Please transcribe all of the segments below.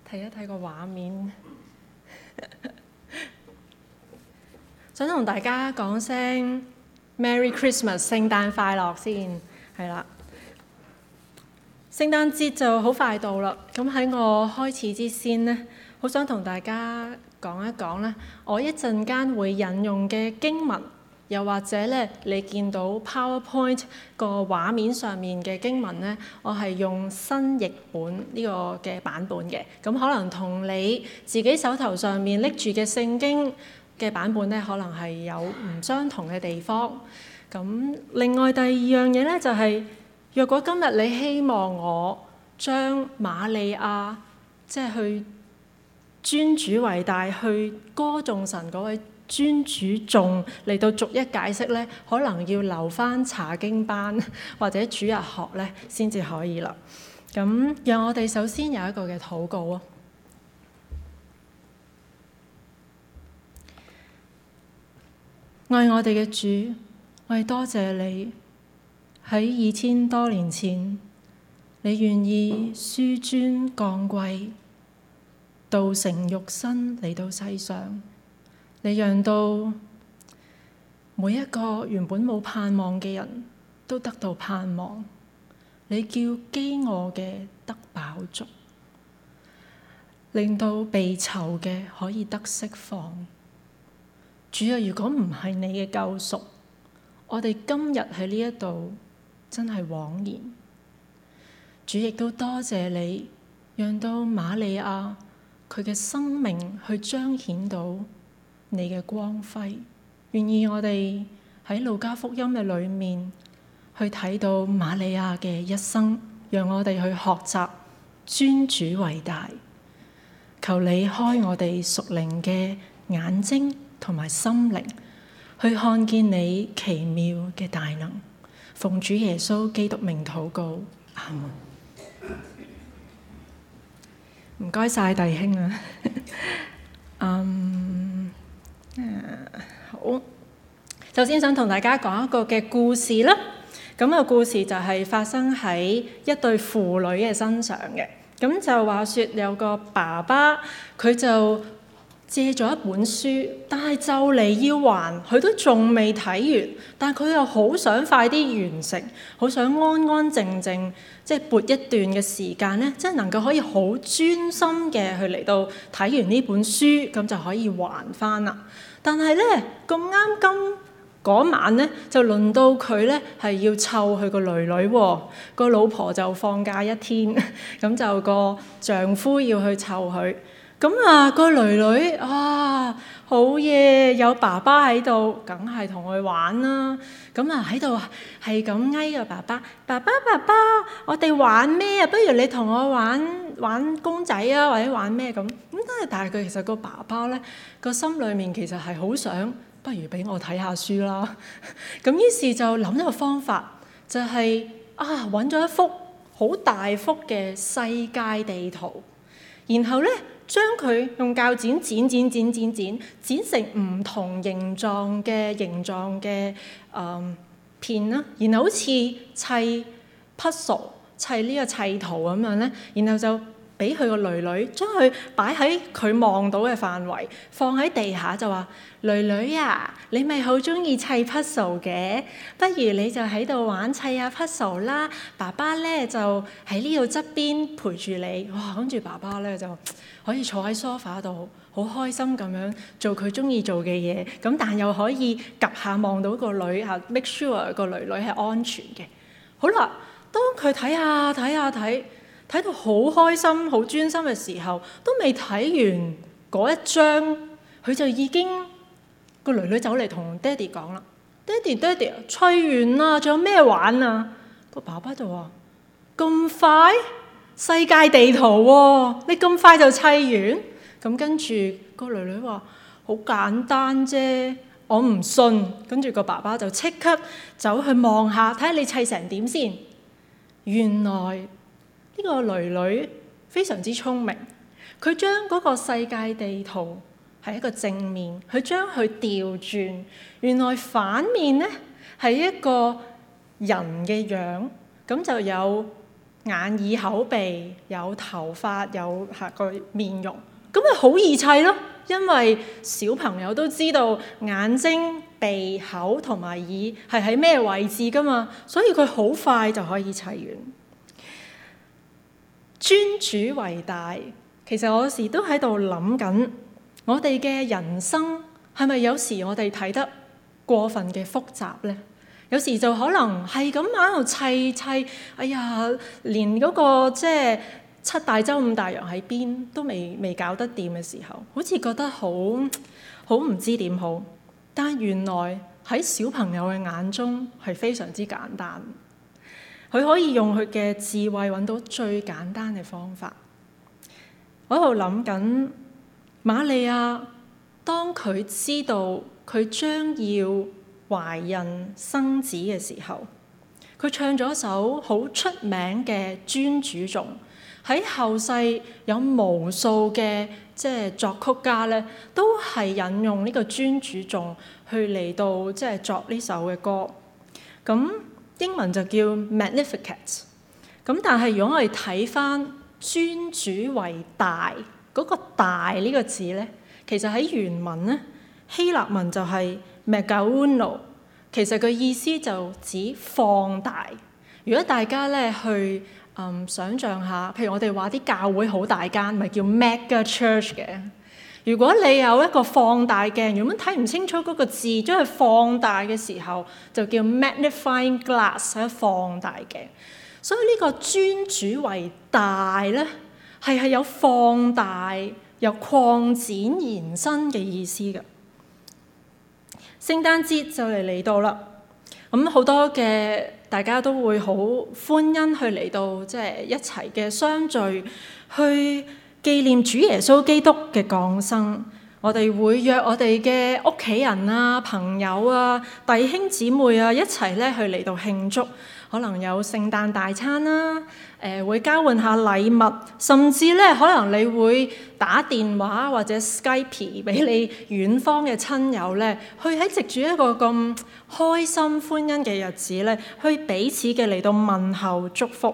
睇一睇個畫面，想同大家講聲 Merry Christmas， 聖誕快樂先，係啦。聖誕節就好快到啦，咁喺我開始之先呢，好想同大家講一講咧，我一陣間會引用嘅經文，又或者咧你見到 PowerPoint 個畫面上面嘅經文咧，我係用新譯本呢個嘅版本嘅，咁可能同你自己手頭上面拎住嘅聖經嘅版本咧，可能係有唔相同嘅地方。咁另外第二樣嘢咧就係，若果今日你希望我將瑪利亞即係去尊主為大，去歌頌神嗰位尊主頌嚟到逐一解釋咧，可能要留返查經班或者主日學咧先至可以啦。咁讓我哋首先有一個嘅禱告啊！愛我哋嘅主，我哋多謝你喺2000多年前，你願意紆尊降貴，道成肉身嚟到世上。你讓到每一個原本冇盼望嘅人都得到盼望，你叫飢餓嘅得飽足，令到被囚嘅可以得釋放。主啊，如果唔係你嘅救贖，我哋今日喺呢一度真係枉然。主亦都多謝你，讓到瑪利亞佢嘅生命去彰顯到你嘅光輝，願意我哋喺路加福音嘅裏面去睇到瑪利亞嘅一生，讓我哋去學習尊主為大。求你開我哋屬靈嘅眼睛同埋心靈，去看見你奇妙嘅大能。奉主耶穌基督名禱告，阿門。唔該晒弟兄啊。好，首先想同大家講一個嘅故事啦。咁個故事就係發生喺一對父女嘅身上嘅。咁就話說有個爸爸，佢就借咗一本書，但係就嚟要還，佢都仲未睇完，但佢又好想快啲完成，好想安安靜靜，即係撥一段嘅時間咧，即係能夠可以好專心嘅去嚟到睇完呢本書，咁就可以還翻啦。但係咧咁啱今嗰晚咧，就輪到佢咧係要湊佢個女女喎，個老婆就放假一天，咁就個丈夫要去湊佢。咁啊，個女女好嘢，有爸爸喺度，梗係同佢玩啦。咁啊喺度係咁嗌個爸爸，爸爸，我哋玩咩啊？不如你同我玩公仔啊，或者玩咩咁？但係佢其實個爸爸咧個心裏面其實係好想，不如俾我睇下書啦。咁於是就諗一個方法，就係揾咗一幅好大幅嘅世界地圖，然後咧將佢用鉸剪剪成唔同形狀嘅片啦，然後好似砌 puzzle 砌呢個砌圖咁樣咧，然後就俾佢個女女將佢擺喺佢望到嘅範圍，放喺地下就話：女女啊，你咪好中意砌 puzzle 嘅，不如你就喺度玩砌下 puzzle 啦。爸爸咧就喺呢度側邊陪住你。哇！跟住爸爸咧就可以坐喺 sofa 度，好開心咁樣做佢中意做嘅嘢。咁但又可以及下望到個女嚇 ，make sure 個女女係安全嘅。好啦，當佢睇到好開心、好專心嘅時候，都未睇完嗰一章，佢就已經個女女走嚟同爹哋講啦：爹哋，砌完啦，仲有咩玩啊？個爸爸就話：咁快？世界地圖喎，你咁快就砌完？咁跟住個女女話：好簡單啫，我唔信。跟住個爸爸就即刻走去望下，睇下你砌成點先。原來呢個女女非常之聰明，佢將嗰個世界地圖係一個正面，佢將佢調轉，原來反面咧係一個人嘅樣，咁就有眼耳口鼻，有頭髮，有個面容，咁咪好易砌咯。因為小朋友都知道眼睛、鼻、口同埋耳係喺咩位置噶嘛，所以佢好快就可以砌完。尊主為大，其實我有時都喺度諗緊，我哋嘅人生係咪有時我哋睇得過分嘅複雜呢？有時就可能係咁喺度砌，哎呀，連嗰個即係七大洲五大洋喺邊都未搞得掂嘅時候，好似覺得好唔知點好。但係原來喺小朋友嘅眼中係非常之簡單，佢可以用佢嘅智慧揾到最簡單嘅方法。我喺度諗緊瑪利亞，當佢知道佢將要懷孕生子嘅時候，佢唱咗首好出名嘅尊主頌。喺後世有無數嘅即係作曲家咧，都係引用呢個尊主頌去嚟到即係作呢首嘅歌。咁英文就叫 Magnificat。咁但係如果我哋睇翻尊主為大嗰個大呢個字咧，其實喺原文咧希臘文就係 Megaouno， 其實個意思就指放大。如果大家咧去想像下，譬如我哋話啲教會好大間，咪叫 mega church 嘅。如果你有一個放大鏡，原本睇唔清楚嗰個字，將佢放大嘅時候，就叫 magnifying glass， 係放大鏡。所以呢個尊主為大咧，係有放大、有擴展、延伸嘅意思嘅。聖誕節就嚟到啦，咁好多嘅大家都會好歡欣去嚟到即係一齊嘅相聚，去紀念主耶穌基督嘅降生。我哋會約我哋嘅屋企人啊、朋友啊、弟兄姊妹啊一齊咧去嚟到慶祝，可能有聖誕大餐啦，會交換下禮物，甚至咧可能你會打電話或者 Skype 俾你遠方嘅親友咧，去喺藉住一個咁開心歡欣嘅日子咧，去彼此嘅嚟到問候祝福。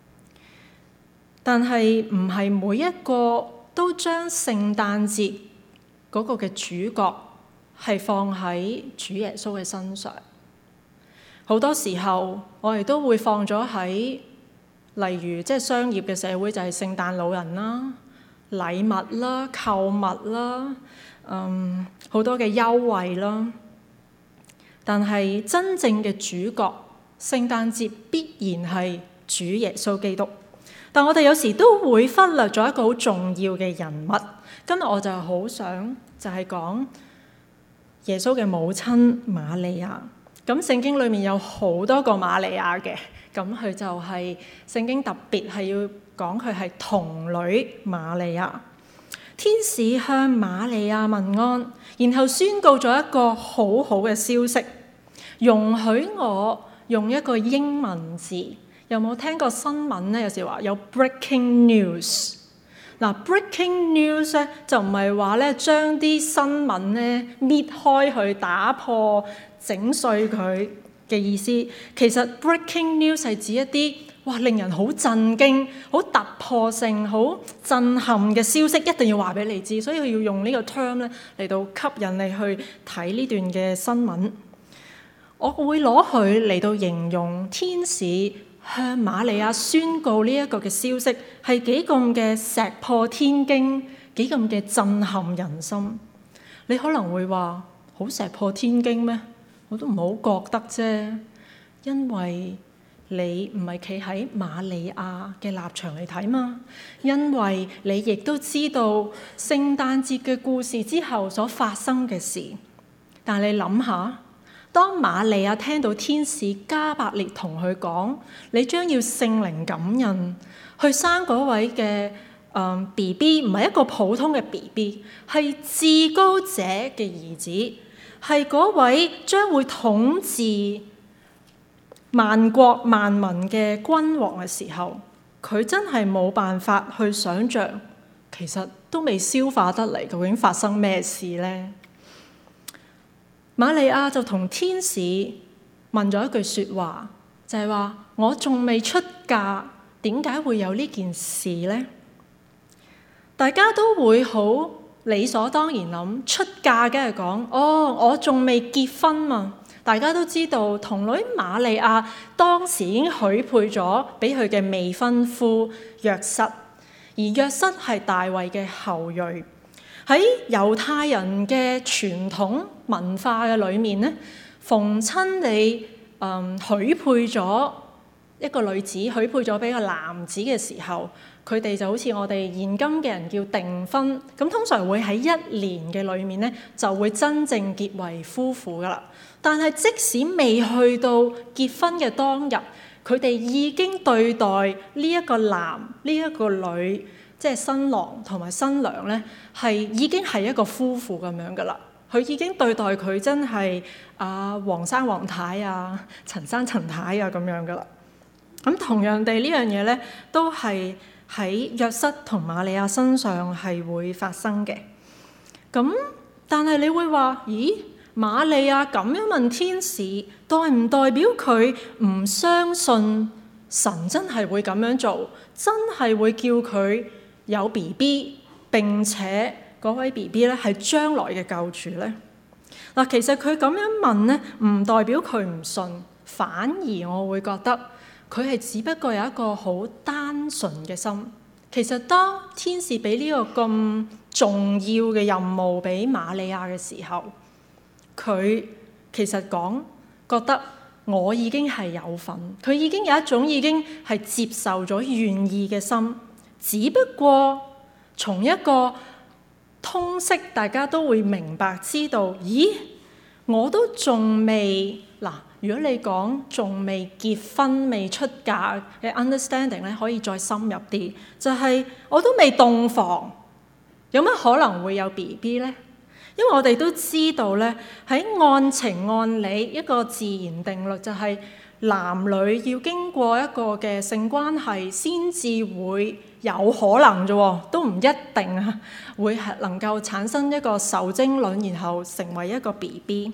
但係唔係每一個都將聖誕節嗰個嘅主角係放喺主耶穌嘅身上。好多時候我哋都會放咗喺，例如即係商業嘅社會就係聖誕老人啦、禮物啦、購物啦，好多嘅優惠啦。但係真正嘅主角，聖誕節必然係主耶穌基督。但我哋有時都會忽略咗一個好重要嘅人物。今日我就好想就係講耶穌嘅母親瑪利亞。咁聖經裏面有好多個瑪利亞嘅，咁佢就係聖經特別係要講佢係童女瑪利亞。天使向瑪利亞問安，然後宣告咗一個好好嘅消息。容許我用一個英文字，有冇聽過新聞咧？有時話有 breaking news。嗱，breaking news 咧就唔係話咧將啲新聞咧搣開去打破、整碎佢嘅意思。其實 breaking news 係指一啲令人好震驚、好突破性、好震撼嘅消息，一定要話俾你知。所以佢要用呢個 term 咧嚟到吸引你去睇呢段嘅新聞。我會攞佢嚟到形容天使向瑪利亞宣告呢一個嘅消息係幾咁嘅石破天驚，幾咁嘅震撼人心。你可能會話好石破天驚咩？我都唔好覺得啫，因為你唔係企喺瑪利亞嘅立場嚟睇嘛。因為你亦都知道聖誕節嘅故事之後所發生嘅事。但你諗下，當瑪利亞聽到天使加百列同佢講，你將要聖靈感孕，去生嗰位嘅BB， 唔係一個普通嘅 BB， 係至高者嘅兒子，係嗰位將會統治萬國萬民嘅君王嘅時候，佢真係冇辦法去想像，其實都未消化得嚟，究竟發生咩事呢？瑪利亞就同天使問咗一句説話，就係話：我仲未出嫁，點點解會有呢件事呢？大家都會好理所當然諗，出嫁梗係講，我仲未結婚嘛。大家都知道童女瑪利亞當時已經許配咗俾佢嘅未婚夫約瑟，而約瑟係大衛嘅後裔。喺猶太人嘅傳統文化嘅裏面咧，逢親你許配咗一個女子，許配咗俾個男子嘅時候，佢哋就好似我哋現今嘅人叫訂婚，咁通常會喺1年嘅裏面咧就會真正結為夫婦噶啦。但係即使未去到結婚嘅當日，佢哋已經對待呢一個男呢一個女，即係新郎同埋新娘咧，係已經係一個夫婦咁樣噶啦。佢已經對待佢真係黃生黃太啊、陳生陳太啊咁樣噶啦。咁同樣地呢樣嘢咧，都係喺約瑟同瑪利亞身上係會發生嘅。咁但係你會話，咦？瑪利亞咁樣問天使，代唔代表佢唔相信神真係會咁樣做，真係會叫佢有 BB， 並且嗰位 BB 咧係將來嘅救主呢？嗱，其實佢咁樣問咧，唔代表佢唔信，反而我會覺得佢係只不過有一個好單純嘅心。其實當天使俾呢個咁重要嘅任務俾瑪利亞嘅時候，佢其實覺得我已經係有份，佢已經有一種已經係接受咗願意嘅心，只不過從一個通識大家都會明白知道，咦，我都仲未嗱，如果你講仲未結婚未出嫁嘅 understanding 咧，可以再深入啲，就係我都未洞房，有乜可能會有 BB 呢？因為我哋都知道咧，喺按情按理一個自然定律就係男女要經過一個嘅性關係先至會有可能啫，都唔一定啊，會係能夠產生一個受精卵，然後成為一個 BB。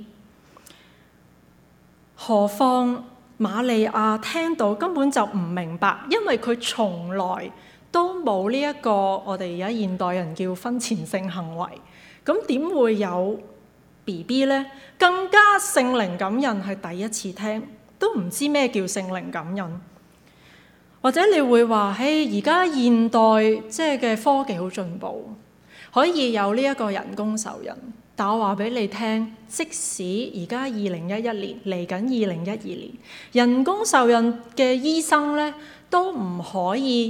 何況瑪利亞聽到根本就唔明白，因為佢從來都冇呢一個我哋而家現代人叫婚前性行為。咁點會有 BB 呢？更加聖靈感孕係第一次聽，都唔知咩叫聖靈感孕。或者你會話，而家現代即係嘅科技好進步，可以有呢一個人工受孕。但我話俾你聽，即使而家2011年嚟緊2012年，人工受孕嘅醫生咧，都唔可以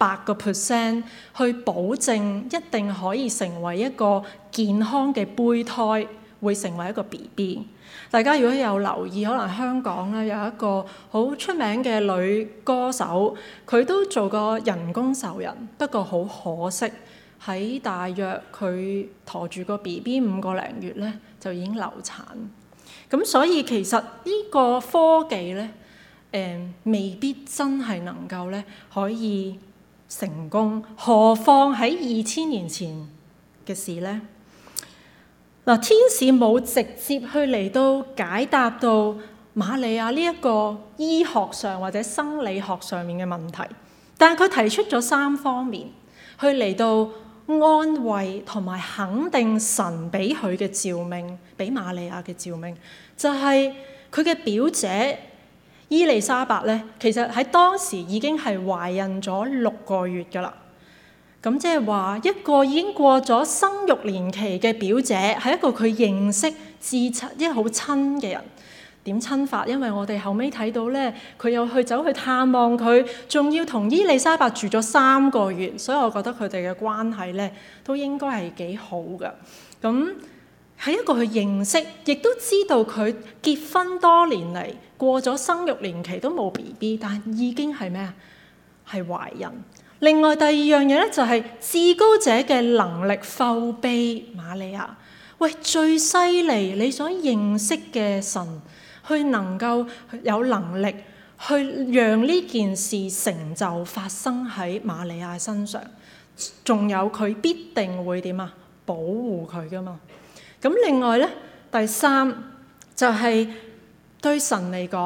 100% 去保證一定可以成為一個健康嘅胚胎，會成為一個 BB。大家如果有留意，可能香港咧有一個好出名嘅女歌手，佢都做過人工受孕，不過好可惜喺大約佢陀住個 BB 5個零月咧就已經流產。咁所以其實呢個科技咧，未必真係能夠咧可以成功，何況喺2000年前嘅事呢？嗱，天使冇直接去嚟到解答到瑪利亞呢一個醫學上或者生理學上面嘅問題，但係佢提出咗3方面去嚟到安慰同埋肯定神俾佢嘅召命，俾瑪利亞嘅召命，就係佢嘅表姐伊麗莎白咧，其實喺當時已經係懷孕咗6個月㗎啦。咁即係話一個已經過咗生育年期嘅表姐，係一個佢認識至親，一個好親嘅人。點親法？因為我哋後尾睇到咧，佢又走去探望佢，仲要同伊麗莎白住咗3個月，所以我覺得佢哋嘅關係咧都應該係幾好㗎。咁係一個佢認識，亦都知道佢結婚多年嚟，過咗生育年期都冇 BB， 但係已經係咩啊？係懷孕。另外第二樣嘢咧，就係至高者嘅能力覆庇瑪利亞。喂，最犀利你所認識嘅神，去能夠有能力去讓呢件事成就發生喺瑪利亞身上，仲有佢必定會點啊？保護佢噶嘛。咁另外咧，第三就係對神嚟講，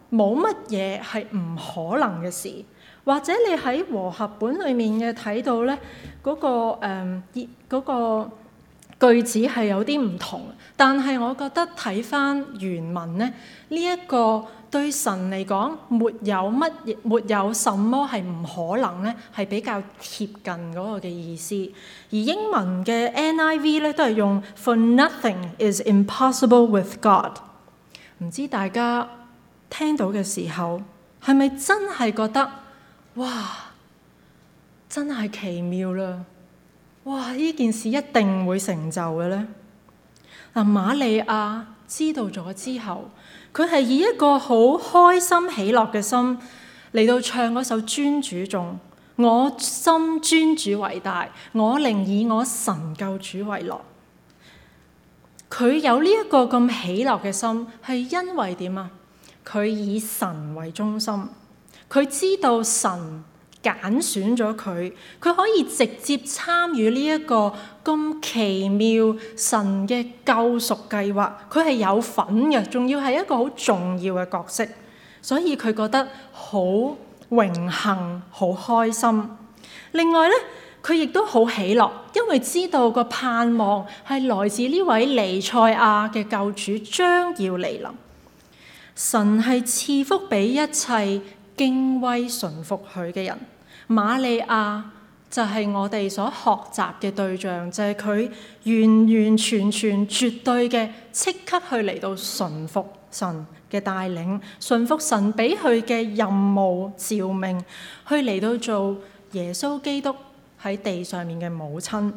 冇乜嘢係唔可能嘅事。或者你喺和合本裏面嘅睇到咧，嗰個句子係有啲唔同，但係我覺得睇返原文咧，呢一個對神嚟講沒有什麼係唔可能咧，係比較貼近嗰個嘅意思。而英文嘅 NIV 咧都係用 For nothing is impossible with God。唔知大家聽到嘅時候係咪真係覺得哇，真係奇妙啦！哇，呢件事一定會成就嘅咧。嗱，瑪利亞知道咗之後，佢係以一個好開心喜樂嘅心嚟到唱嗰首尊主頌，我心尊主為大，我靈以我神救主為樂。佢有呢一個咁喜樂嘅心，係因為點啊？佢以神為中心，佢知道神揀選咗佢，佢可以直接參與呢一個咁奇妙神嘅救贖計劃，佢係有份嘅，仲要係一個好重要嘅角色，所以佢覺得好榮幸、好開心。另外咧，佢亦都好喜樂，因為知道個盼望係來自呢位彌賽亞嘅救主將要嚟臨。神係賜福俾一切敬畏順服佢嘅人。瑪利亞就係我哋所學習嘅對象，就係佢完完全全絕對嘅即刻去嚟到順服神嘅帶領，順服神俾佢嘅任務召命，去嚟到做耶穌基督喺地上面嘅母親。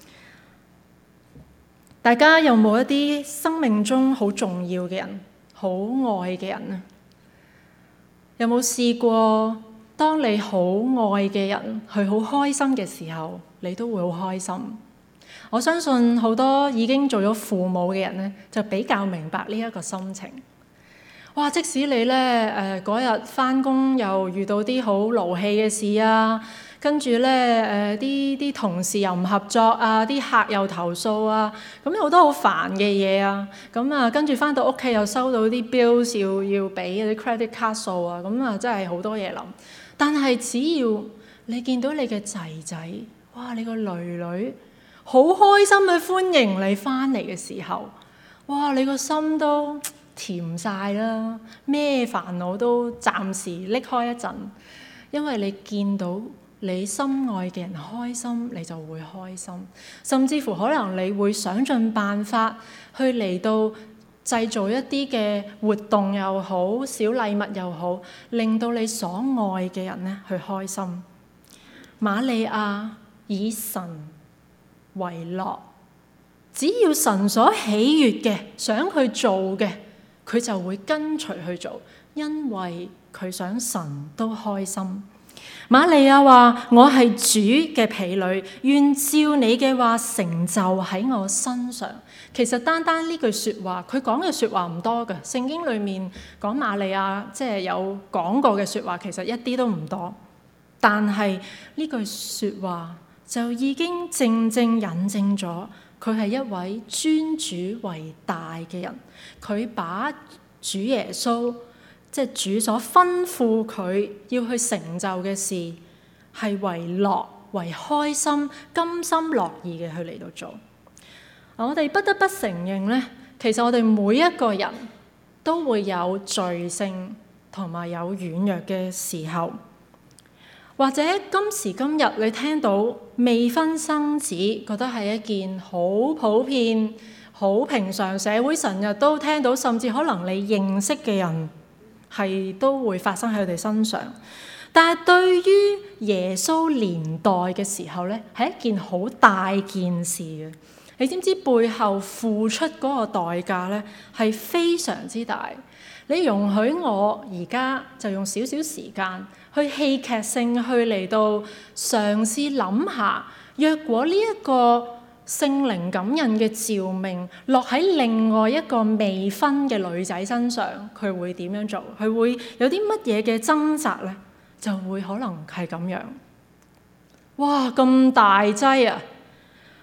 大家有冇一啲生命中好重要嘅人，好愛嘅人啊？有冇試過當你好愛嘅人佢好開心嘅時候，你都會好開心？我相信好多已經做咗父母嘅人咧，就比較明白呢一個心情。哇！即使你咧嗰日返工又遇到啲好勞氣嘅事啊，跟住咧啲同事又唔合作啊，啲客又投訴啊，咁有好多好煩嘅嘢啊，咁啊跟住返到屋企又收到啲 bills 要俾啲 credit card 數啊，咁啊真係好多嘢諗。但係只要你見到你嘅仔仔，哇！你個女女好開心去歡迎你返嚟嘅時候，哇！你個心都甜晒啦，咩煩惱都暫時拎開一陣，因為你見到你心愛嘅人開心，你就會開心，甚至乎可能你會想盡辦法去嚟到製造一啲嘅活動又好，小禮物又好，令到你所愛嘅人咧去開心。瑪利亞以神為樂，只要神所喜悅嘅，想去做嘅，佢就會跟隨去做，因為佢想神都開心。瑪利亞話：我係主嘅婢女，願照你嘅話成就喺我身上。其實單單呢句説話，佢講嘅説話唔多嘅。聖經裡面講瑪利亞即係有講過嘅説話，其實一啲都唔多。但係呢句説話就已經正正引證咗佢係一位尊主為大嘅人。佢把主耶穌即係主所吩咐佢要去成就嘅事，係為樂、為開心、甘心樂意嘅去嚟到做。我哋不得不承認咧，其實我哋每一個人都會有罪性同埋有軟弱嘅時候，或者今時今日你聽到未婚生子，覺得係一件好普遍、好平常，社會成日都聽到，甚至可能你認識嘅人係都會發生喺佢哋身上。但係對於耶穌年代嘅時候咧，係一件好大件事嘅。你知唔知背後付出嗰個代價咧係非常之大？你容許我而家就用少少時間去戲劇性去嚟到嘗試諗下，若果呢一個聖靈感人嘅召命落喺另外一個未婚嘅女仔身上，佢會點樣做？佢會有啲乜嘢嘅掙扎咧？就會可能係咁樣。哇！咁大劑啊！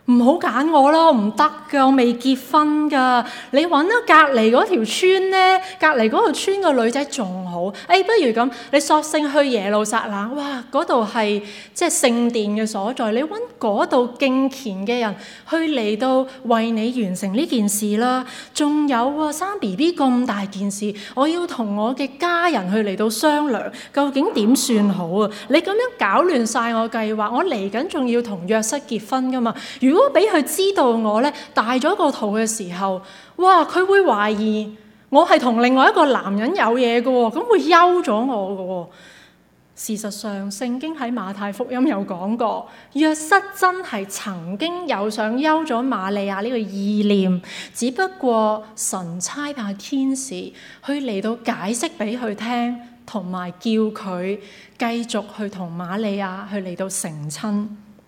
唔好揀我啦，唔得㗎，我未結婚㗎。你揾咗隔離嗰條村咧，隔離嗰條村個女仔仲好。不如咁，你索性去耶路撒冷，哇！嗰度係即係聖殿嘅所在，你揾嗰度敬虔嘅人去嚟到為你完成呢件事啦。仲有啊，生 BB 咁大件事，我要同我嘅家人去嚟到商量，究竟點算好啊？你咁樣搞亂晒我計劃，我嚟緊仲要同約瑟結婚㗎嘛？如果俾佢知道我咧大咗個肚嘅時候，哇！佢會懷疑我係同另外一個男人有嘢嘅喎，咁會休咗我嘅喎。事實上，聖經喺馬太福音有講過，約瑟真係曾經有想休咗瑪利亞呢個意念，只不過神差派天使去嚟到解釋俾佢聽，同埋叫佢繼續去同瑪利亞去嚟到成親。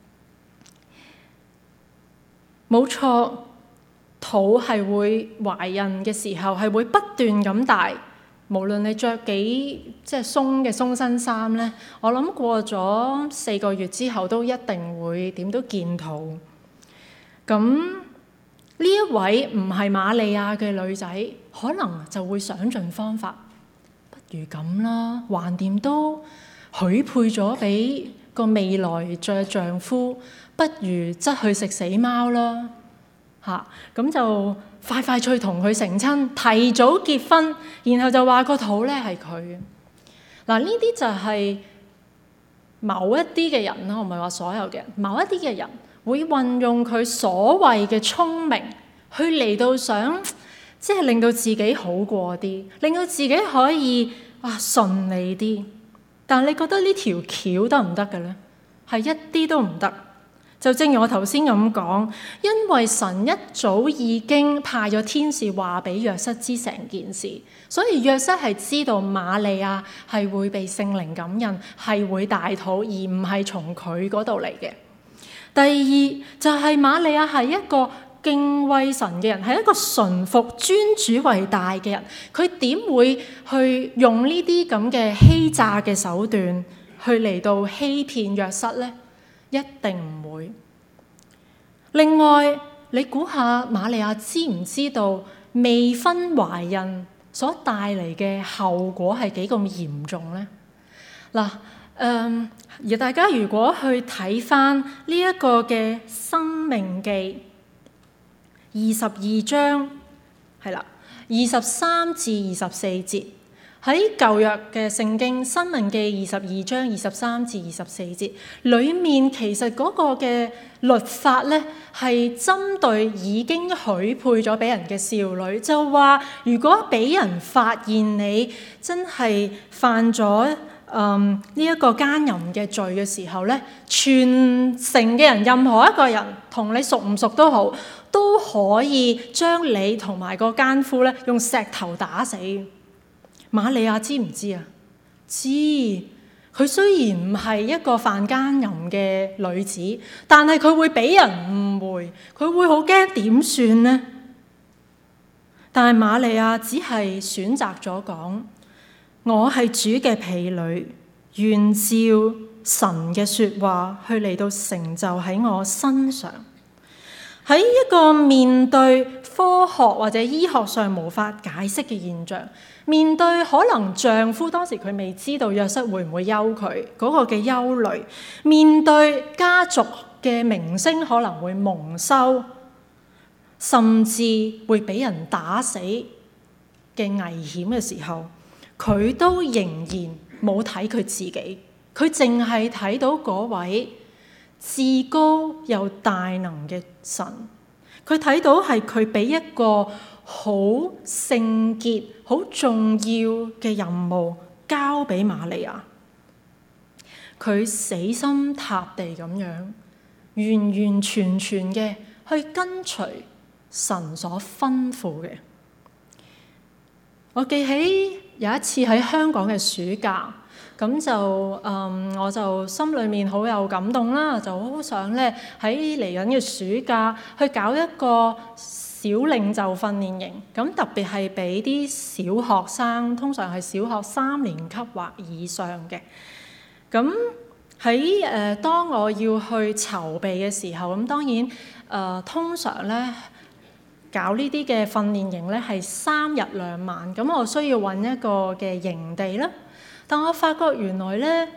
冇錯，肚係會懷孕嘅時候係會不斷咁大，無論你着幾即係鬆嘅鬆身衫咧，我諗過咗4個月之後都一定會點都見肚。咁呢一位唔係瑪利亞嘅女仔，可能就會想盡方法，不如咁啦，橫掂都許配咗俾個未來嘅丈夫，不如則去食死貓啦嚇，咁就快快脆同佢成親，提早結婚，然後就話個肚咧係佢。嗱，呢啲就係某一啲嘅人啦，我唔係話所有嘅人，某一啲嘅人會運用佢所謂嘅聰明去嚟到想，即係令到自己好過啲，令到自己可以順利啲。但係你覺得呢條橋得唔得嘅咧？係一啲都唔得。就正如我頭先咁講，因為神一早已經派咗天使話俾約瑟知成件事，所以約瑟係知道瑪利亞係會被聖靈感孕，係會大肚，而唔係從佢嗰度嚟嘅。第二就係瑪利亞係一個敬畏神嘅人，係一個順服尊主為大嘅人，佢點會去用呢啲咁嘅欺詐嘅手段去嚟到欺騙約瑟呢？一定唔會。另外，你估下瑪利亞知唔知道未婚懷孕所帶嚟嘅後果係幾咁嚴重呢？嗱，而大家如果去睇翻呢一個嘅《申命記》22章，係啦，23至24節。喺舊約嘅聖經《申命記》22章23至24節裏面，其實嗰個嘅律法咧係針對已經許配咗俾人嘅少女，就話如果俾人發現你真係犯咗呢一個奸淫嘅罪嘅時候咧，全城嘅人任何一個人同你熟唔熟都好，都可以將你同埋個奸夫咧用石頭打死。瑪利亞知唔知啊？知。佢雖然唔係一個犯奸淫嘅女子，但係佢會俾人誤會，佢會好驚點算呢？但係瑪利亞只係選擇咗講：我係主嘅婢女，願照神嘅說話去嚟到成就喺我身上。喺一個面對科學或者醫學上無法解釋嘅現象，面對可能丈夫當時佢未知道約瑟會唔會休佢嗰個嘅憂慮，面對家族嘅名聲可能會蒙羞，甚至會俾人打死嘅危險嘅時候，佢都仍然冇睇佢自己，佢淨係睇到嗰位至高又大能嘅神，佢睇到係佢俾一個好聖潔、好重要嘅任務交俾瑪利亞，佢死心塌地咁樣，完完全全嘅去跟隨神所吩咐嘅。我記起有一次喺香港嘅暑假。咁就我就心裏面好有感動啦，就好想咧喺嚟緊嘅暑假去搞一個小領袖訓練營。咁特別係俾啲小學生，通常係小學3年級或以上嘅。咁喺當我要去籌備嘅時候，咁當然通常咧搞呢啲嘅訓練營咧係3日2晚，咁我需要揾一個嘅營地啦。但我發覺原來咧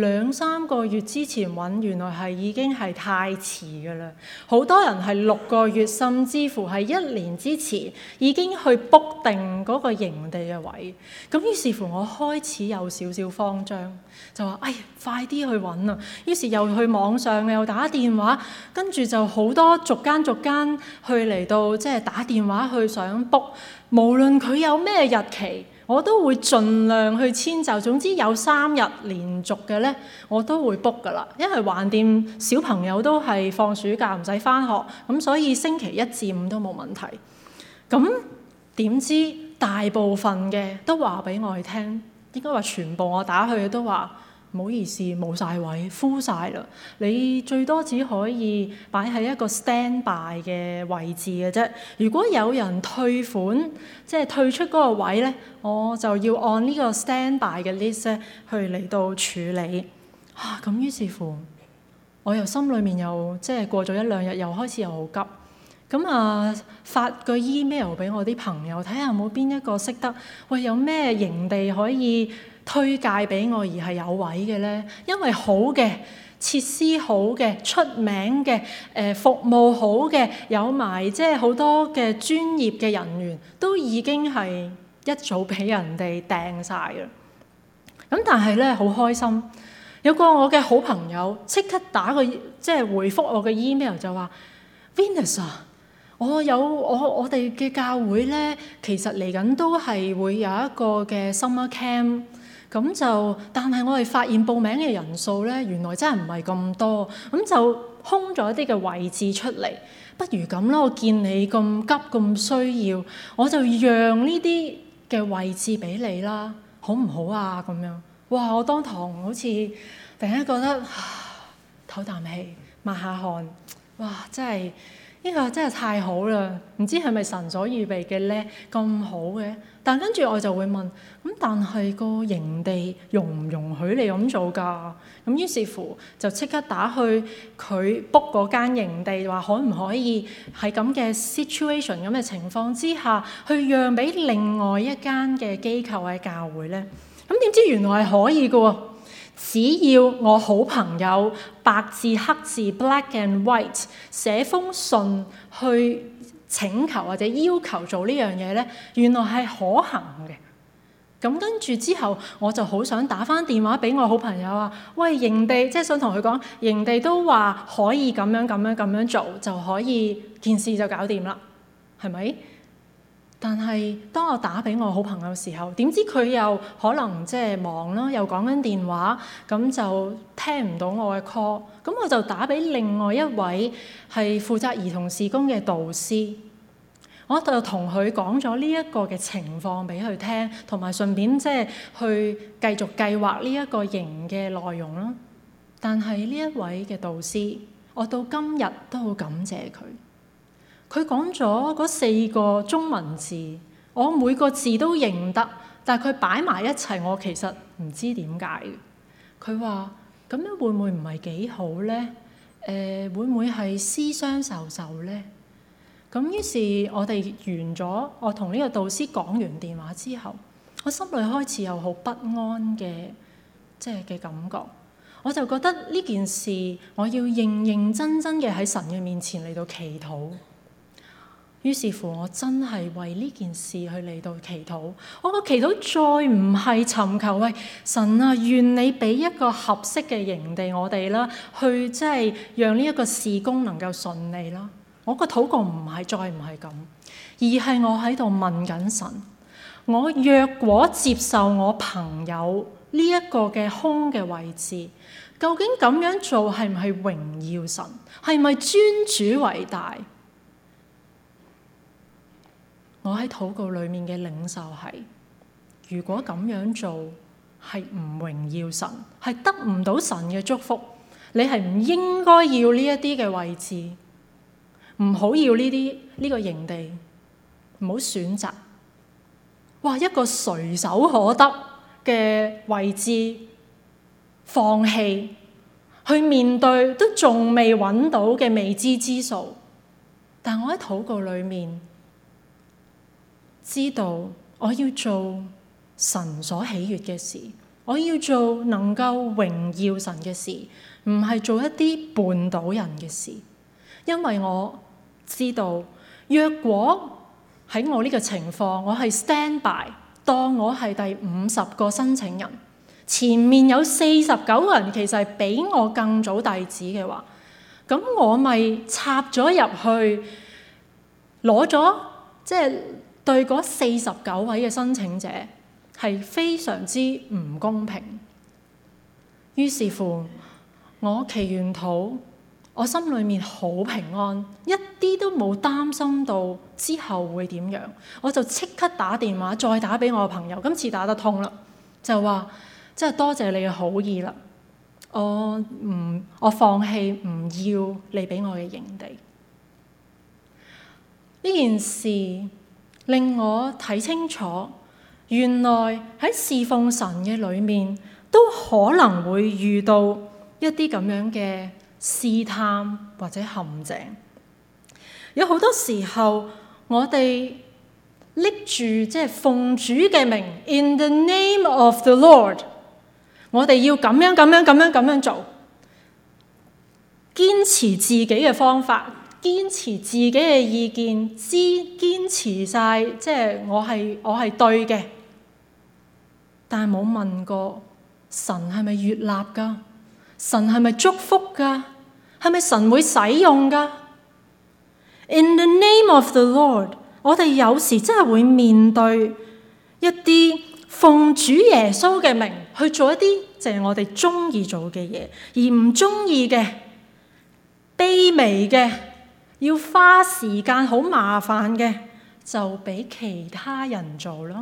2-3個月之前揾，原來係已經係太遲㗎啦。好多人係6個月，甚至乎係1年之前已經去 book 定嗰個營地嘅位。咁於是乎我開始有少少慌張，就話：哎，快啲去揾啊！於是又去網上又打電話，跟住就好多逐間去嚟到即係打電話去想 book，無論佢有咩日期，我都會盡量去遷就。總之有3日連續嘅咧，我都會 book 㗎啦。因為橫掂小朋友都係放暑假唔使返學，咁所以星期1至5都冇問題。咁點知大部分嘅都話俾我哋聽，應該話全部我打去嘅都話唔好意思，冇晒位，full晒啦。你最多只可以擺喺一個 standby 嘅位置嘅啫。如果有人退款，即係退出嗰個位咧，我就要按呢個 standby 嘅 list 咧去嚟到處理。咁於是乎，我又心裏面又即係過咗1-2日，又開始又好急。咁發個 email 俾我啲朋友，睇下有冇邊一個識得，喂，有咩營地可以推介俾我而係有位嘅咧？因為好嘅設施，好嘅出名嘅服務好嘅，有埋即係好多嘅專業嘅人員，都已經係一早俾人哋訂晒啦。咁但係咧好開心，有個我嘅好朋友即刻打個即係回覆我嘅 email 就話 Venus 啊，我哋嘅教會咧，其實嚟緊都係會有一個嘅 summer camp。咁就，但係我哋發現報名嘅人數咧，原來真係唔係咁多，咁就空咗一啲嘅位置出嚟。不如咁啦，我見你咁急咁需要，我就讓呢啲嘅位置俾你啦，好唔好啊？咁樣，哇！我當堂好似突然間覺得唞啖氣，抹下汗，哇！真係呢個真係太好啦！唔知係咪神所預備嘅咧？咁好嘅。但跟住我就會問，咁但係個營地容唔容許你咁做㗎？咁於是乎就即刻打去佢 book 嗰間營地，話可唔可以喺咁嘅 situation 咁嘅情況之下，去讓俾另外一間嘅機構喺教會咧？咁點知原來係可以嘅喎，只要我好朋友白字黑字 black and white 寫封信去請求或者要求做呢樣嘢咧，原來係可行嘅。咁跟住之後，我就好想打返電話俾我好朋友啊，喂，營地，即係想同佢講，營地都話可以咁樣做，就可以件事就搞掂啦，係咪？但係當我打俾我好朋友嘅時候，點知佢又可能即係忙咯，又講緊電話，咁就聽唔到我嘅 call。咁我就打俾另外一位係負責兒童事工嘅導師，我就同佢講咗呢一個嘅情況俾佢聽，同埋順便即係去繼續計劃呢一個營嘅內容咯。但係呢一位嘅導師，我到今日都好感謝佢。佢講咗嗰4個中文字，我每個字都認得，但係佢擺埋一齊，我其實唔知點解嘅。佢話：咁樣會唔會唔係幾好咧？會唔會係私相授受咧？咁於是我哋完咗，我同呢個導師講完電話之後，我心裏開始有好不安嘅嘅感覺。我就覺得呢件事，我要認真嘅喺神嘅面前嚟到祈禱。於是乎，我真係為呢件事去嚟到祈禱。我個祈禱再唔係尋求，喂，神啊，願你俾一個合適嘅營地我哋啦，去即係讓呢一個事工能夠順利啦。我個禱告再唔係咁，而係我喺度問緊神：我若果接受我朋友呢一個嘅空嘅位置，究竟咁樣做係唔係榮耀神？係咪尊主為大？我喺禱告裏面嘅領受係：如果咁樣做係唔榮耀神，係得唔到神嘅祝福，你係唔應該要呢一啲嘅位置，唔好要呢個營地，唔好選擇。哇！一個隨手可得嘅位置，放棄去面對都仲未揾到嘅未知之數， 但我喺禱告裏面知道我要做神所喜悅嘅事，我要做能夠榮耀神嘅事，唔係做一啲絆倒人嘅事。因為我知道，若果喺我呢個情況，我係 stand by， 當我係第50個申請人，前面有49個人其實係比我更早遞紙嘅話，咁我咪插咗入去，攞咗即係對嗰49位嘅申請者係非常之唔公平。於是乎，我祈完禱，我心裏面好平安，一啲都冇擔心到之後會點樣。我就即刻打電話再打俾我嘅朋友，今次打得通啦，就話真係多謝你嘅好意啦，我放棄唔要你俾我嘅營地。呢件事令我睇清楚，原來喺侍奉神嘅裏面都可能會遇到一啲咁樣嘅試探或者陷阱。有好多時候我哋拎住即係奉主嘅名 ，in the name of the Lord， 我哋要咁樣做，堅持自己嘅方法，堅持自己嘅意見，堅持晒即係我係對嘅，但係冇問過神係咪悅納㗎？神係咪祝福㗎？係咪神會使用㗎？ In the name of the Lord， 我哋有時真係會面對一啲奉主耶穌嘅名去做一啲就係我哋中意做嘅嘢，而唔中意嘅、卑微嘅、要花時間好麻煩嘅，就俾其他人做咯。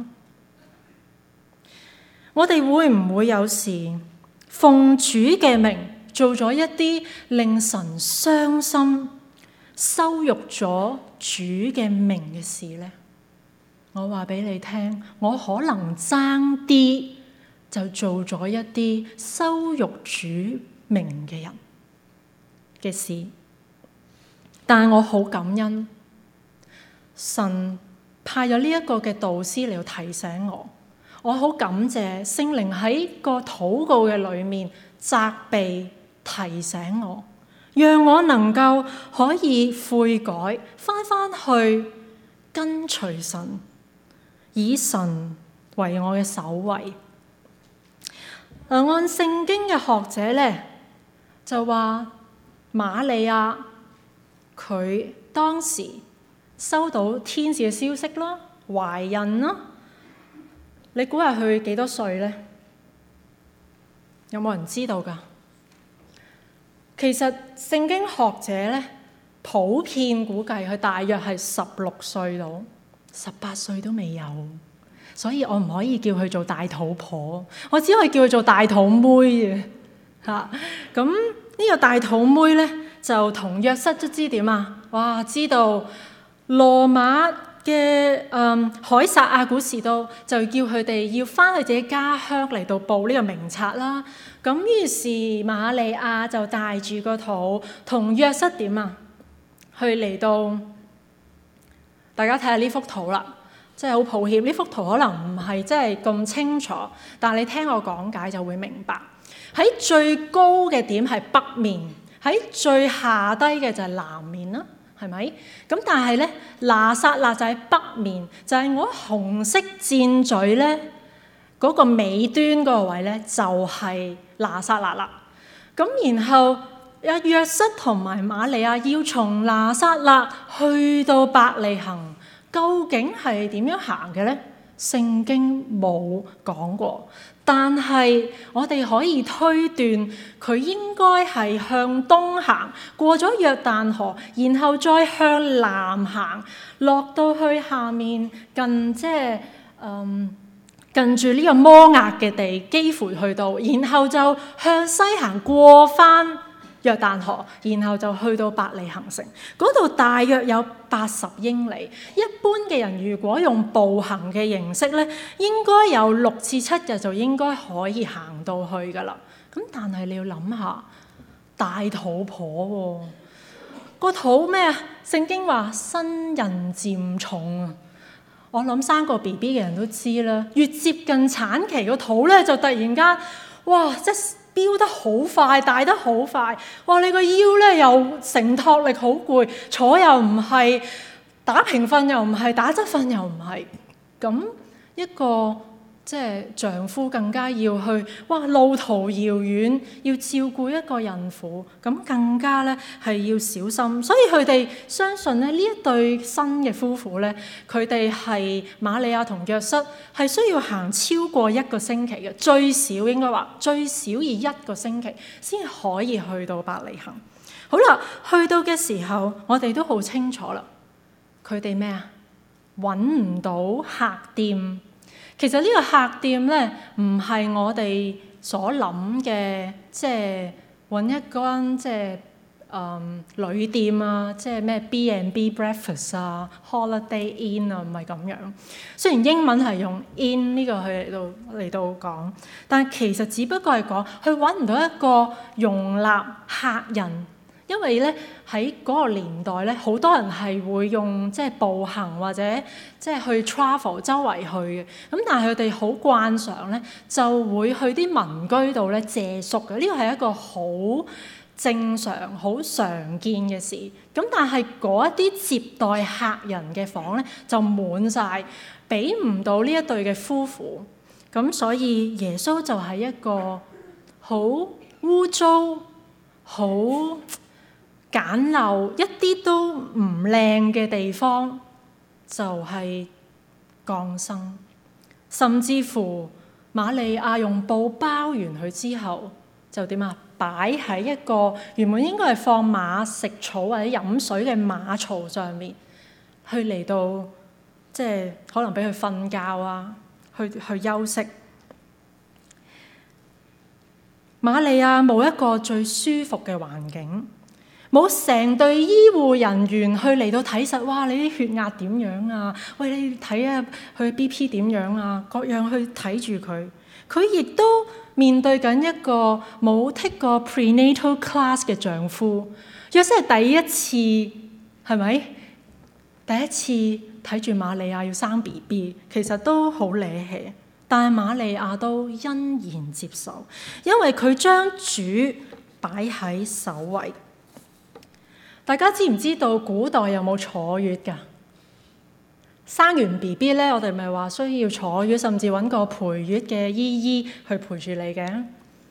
我哋會唔會有時奉主嘅名做咗一啲令神傷心、羞辱咗主嘅名嘅事呢？我話俾你聽，我可能爭啲就做咗一啲羞辱主名嘅人嘅事，但我好感恩，神派咗呢一個嘅導師嚟提醒我。我好感謝聖靈喺個禱告嘅裏面責備提醒我，讓我能夠可以悔改，翻去跟隨神，以神為我嘅首位。按聖經嘅學者咧就話，瑪利亞佢當時收到天使嘅消息啦，懷孕啦。你估下佢幾多歲呢？有冇人知道㗎？其實聖經學者咧普遍估計佢大約係16歲到18歲都未有，所以我唔可以叫佢做大肚婆，我只可以叫佢做大肚妹嘅嚇。咁呢個大肚妹咧就同約瑟都知點啊？哇！知道羅馬嘅凱撒亞古士都就叫佢哋要翻去自己家鄉嚟到報呢個名冊啦。咁於是瑪利亞就帶住個肚同約瑟點啊？去嚟到，大家睇下呢幅圖啦。真係好抱歉，呢幅圖可能唔係真係咁清楚，但係你聽我講解就會明白。喺最高嘅點係北面，喺最下低嘅就係南面啦。係咪？咁但係咧，拿撒勒就喺北面，就係我紅色箭嘴咧嗰個尾端嗰個位咧，就係拿撒勒啦。咁然後約瑟同埋瑪利亞要從拿撒勒去到伯利恆，究竟係點樣行嘅咧？聖經冇講過，但係我哋可以推斷佢應該係向東行，過咗約旦河，然後再向南行，落到去下面近住呢個摩押嘅地，幾乎去到，然後就向西行過翻約旦河，然後就去到伯利恆城，嗰度大約有80英里。一般嘅人如果用步行嘅形式咧，應該有6至7日就應該可以行到去噶啦。咁但係你要諗下，大肚婆喎， 個肚咩啊？聖經話身孕漸重啊！我諗生個 BB 嘅人都知啦，越接近產期個肚咧就突然間，哇！即係飆得好快，大得好快。哇！你個腰咧又承托力好攰，坐又唔係，打平瞓又唔係，打側瞓又唔係。咁一個即係丈夫更加要去，哇！路途遙遠，要照顧一個孕婦，咁更加咧係要小心。所以佢哋相信咧呢一對新嘅夫婦咧，佢哋係瑪利亞同約瑟係需要行超過1個星期嘅，最少應該話最少要1個星期先可以去到伯利恆。好啦，去到嘅時候，我哋都好清楚啦，佢哋咩啊？揾唔到客店。其實呢個客店咧，唔係我哋所諗嘅，即係揾一間即係旅店啊，即係咩 B&B breakfast 啊、Holiday Inn 啊，唔係咁樣。雖然英文係用 in 呢個去嚟到講，但其實只不過係講佢揾唔到一個容納客人。因為咧喺嗰個年代咧，好多人係會用即係步行或者即係去 travel 周圍去嘅。咁但係佢哋好慣常咧，就會去啲民居度咧借宿嘅。呢個係一個好正常、好常見嘅事。咁但係嗰一啲接待客人嘅房咧就滿晒，俾唔到呢一對嘅夫婦。咁所以耶穌就係一個好污糟、好簡陋一啲都唔靚嘅地方，就係降生。甚至乎瑪利亞用布包完佢之後，就點啊？擺喺一個原本應該係放馬食草或者飲水嘅馬槽上面，去嚟到即係可能俾佢瞓覺啊，去休息。瑪利亞冇一個最舒服嘅環境。冇成隊醫護人員去嚟到睇實，哇！你啲血壓點樣啊？喂，你睇下佢 BP 點樣啊？各樣去睇住佢。佢亦都面對緊一個冇 take 過 prenatal class 嘅丈夫。約瑟係第一次，係咪？第一次睇住瑪利亞要生 BB， 其實都好惹氣。但係瑪利亞都欣然接受，因為佢將主擺喺首位。大家知唔知道古代有冇坐月㗎？生完 BB 咧，我哋咪話需要坐月，甚至揾個陪月嘅姨姨去陪住你嘅。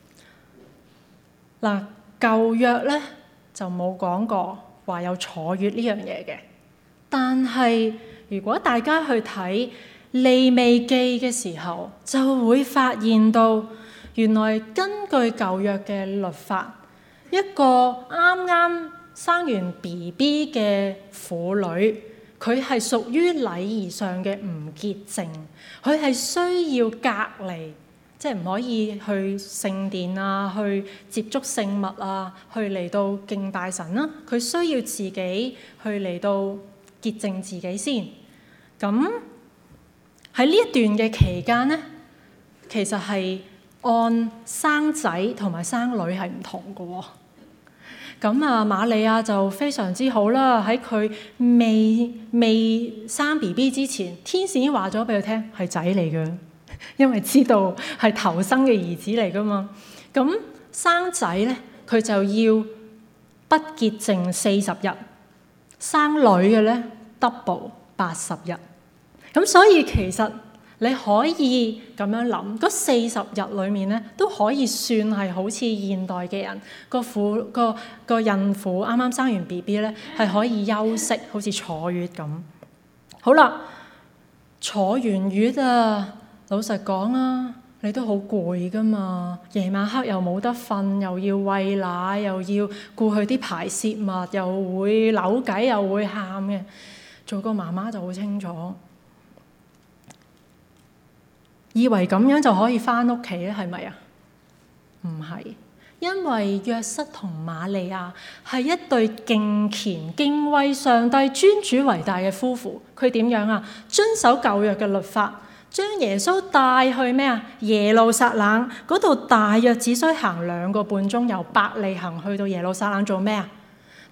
嗱，舊約咧就冇講過話有坐月呢樣嘢嘅，但係如果大家去睇利未記嘅時候，就會發現到原來根據舊約嘅律法，一個啱啱生完 BB 嘅婦女，佢係屬於禮儀上嘅唔潔淨，佢係需要隔離，即係唔可以去聖殿啊，去接觸聖物啊，去嚟到敬拜神啦。佢需要自己去嚟到潔淨自己先。咁喺呢一段嘅期間咧，其實係按生仔同埋生女係唔同嘅喎。咁啊，瑪利亞就非常之好啦。喺佢未生 BB 之前，天使已經話咗俾佢聽係仔嚟嘅，因為知道係頭生嘅兒子嚟噶嘛。咁生仔咧，佢就要不潔淨40日；生女嘅咧 double 80日。咁所以其實你可以咁樣諗，嗰40日裏面咧，都可以算係好似現代嘅人個孕婦啱啱生完 BB 咧，係可以休息，好似坐月咁。好啦，坐完月啊，老實講啊，你都好攰噶嘛，夜晚黑又冇得瞓，又要餵奶，又要顧佢啲排泄物，又會扭計，又會喊嘅。做個媽媽就好清楚。以為咁樣就可以翻屋企咧，係咪啊？唔係，因為約瑟同瑪利亞係一對敬虔、敬畏上帝、尊主為大嘅夫婦。佢點樣啊？遵守舊約嘅律法，將耶穌帶去咩啊？耶路撒冷嗰度，大約只需行2個半鐘，由伯利恆去到耶路撒冷做咩啊？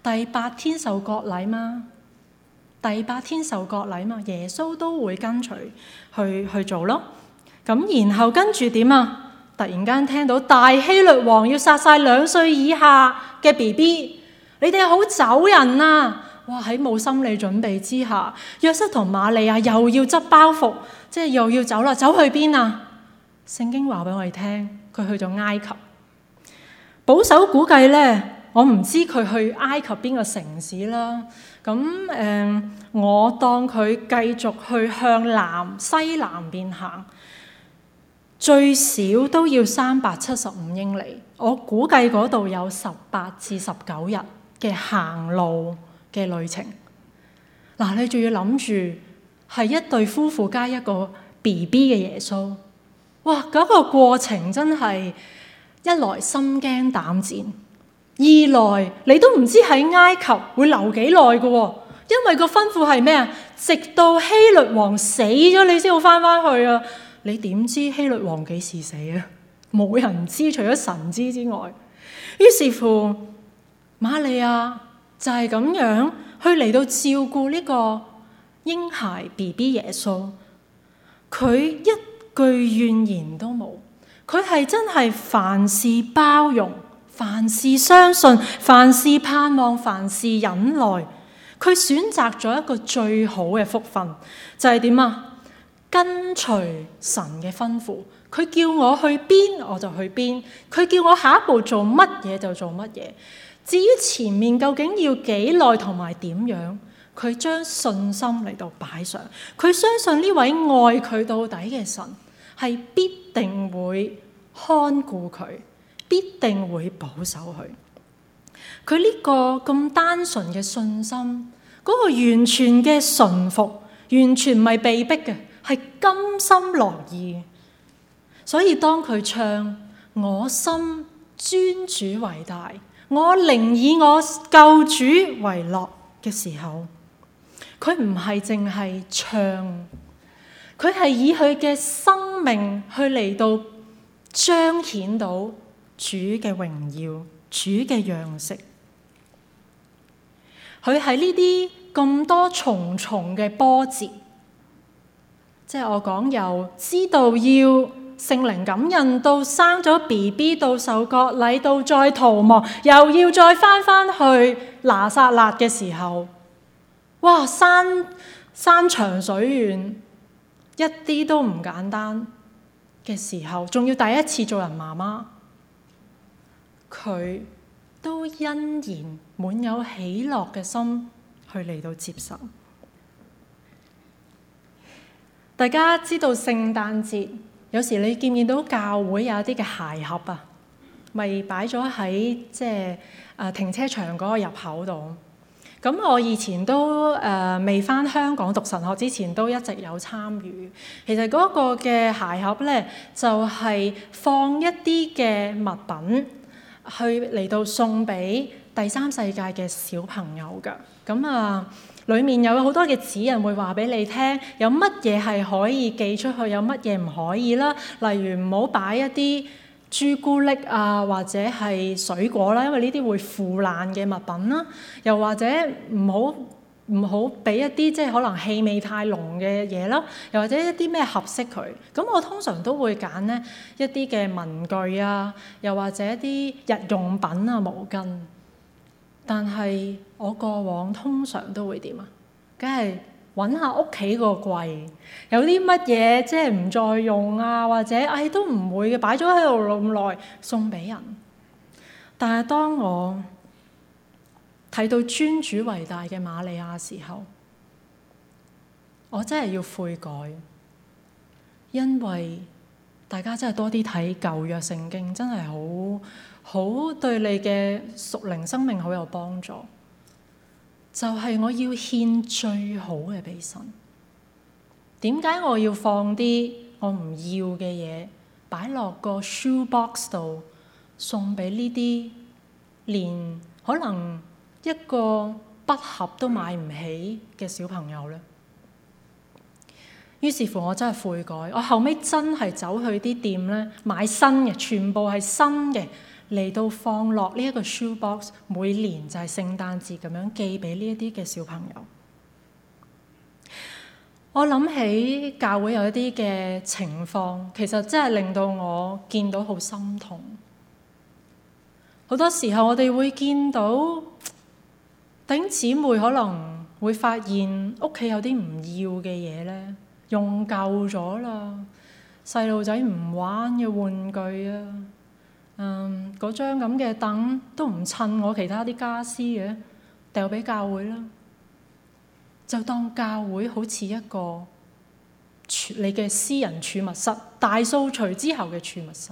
第8天受割禮嘛，第8天受割禮嘛，耶穌都會跟隨去做咯。咁然後跟住點啊？突然間聽到大希律王要殺晒2歲以下嘅 BB， 你哋好走人啊！哇！喺冇心理準備之下，約瑟同瑪利亞又要執包袱，即係又要走啦。走去邊啊？聖經話俾我哋聽，佢去咗埃及。保守估計呢，我唔知佢去埃及邊個城市啦。咁我當佢繼續去向西南邊行，最少都要375英里。我估計嗰度有18至19日嘅行路嘅旅程。嗱，你仲要諗住係一對夫婦加一個 BB 嘅耶穌。哇！嗰個過程真係一來心驚膽戰，二來你都唔知喺埃及會留幾耐嘅喎。因為個吩咐係咩啊？直到希律王死咗，你先好翻去啊！你點知希律王幾時死啊？冇人知，除咗神知之外。於是乎，瑪利亞就係咁樣去嚟到照顧呢個嬰孩 BB 耶穌。佢一句怨言都冇，佢係真係凡事包容，凡事相信，凡事盼望，凡事忍耐。佢選擇咗一個最好嘅福分，就係點啊？跟隨神嘅吩咐，佢叫我去邊我就去邊，佢叫我下一步做乜嘢就做乜嘢。至於前面究竟要幾耐同埋點樣，佢將信心嚟到擺上，佢相信呢位愛佢到底嘅神係必定會看顧佢，必定會保守佢。佢呢個咁單純嘅信心，嗰個完全嘅順服，完全唔係被逼嘅，係甘心樂意。所以當佢唱我心尊主為大，我靈以我救主為樂嘅時候，佢唔係淨係唱，佢係以佢嘅生命去嚟到彰顯到主嘅榮耀，主嘅樣式。佢喺呢啲咁多重重嘅波折，即係我講由知道要聖靈感孕到生咗 BB 到受割禮到再逃亡，又要再翻去拿撒勒嘅時候，哇！山長水遠，一啲都唔簡單嘅時候，仲要第一次做人媽媽，佢都欣然滿有喜樂嘅心去嚟到接受。大家知道聖誕節有時你見唔見到教會有一啲嘅鞋盒啊，咪擺咗喺即係停車場嗰個入口度。咁我以前都未返香港讀神學之前都一直有參與。其實嗰個嘅鞋盒咧，就係放一啲嘅物品去嚟到送俾第3世界嘅小朋友㗎。咁裡面有好多嘅指引會話俾你聽，有乜嘢係可以寄出去，有乜嘢唔可以啦。例如唔好擺一啲朱古力啊，或者係水果啦，因為呢啲會腐爛嘅物品啦。又或者唔好俾一啲即係可能氣味太濃嘅嘢啦。又或者一啲咩合適佢。咁我通常都會揀呢一啲嘅文具啊，又或者一啲日用品啊，毛巾。但係我過往通常都會點啊？梗係揾下屋企個櫃，有啲乜嘢即係唔再用啊，或者都唔會嘅，擺咗喺度咁耐，送俾人。但係當我睇到尊主為大嘅瑪利亞時候，我真係要悔改，因為大家真係多啲睇舊約聖經，真係好對你嘅屬靈生命好有幫助。就係我要獻最好嘅俾神。點解我要放啲我唔要嘅嘢擺落個 shoe box 度送俾呢啲連可能一個筆盒都買唔起嘅小朋友呢？於是乎我真係悔改，我後尾真係走去啲店咧買新嘅，全部係新嘅嚟到放落呢一個 shoebox， 每年就係聖誕節咁樣寄俾呢一啲嘅小朋友。我諗起教會有一啲嘅情況，其實真係令到我見到好心痛。好多時候我哋會見到弟兄姊妹可能會發現屋企有啲唔要嘅嘢咧，用舊咗啦，細路仔唔玩嘅玩具啊，嗰張咁嘅凳都唔襯我其他啲家私嘅，掉俾教會啦，就當教會好似一個你嘅私人儲物室，大掃除之後嘅儲物室。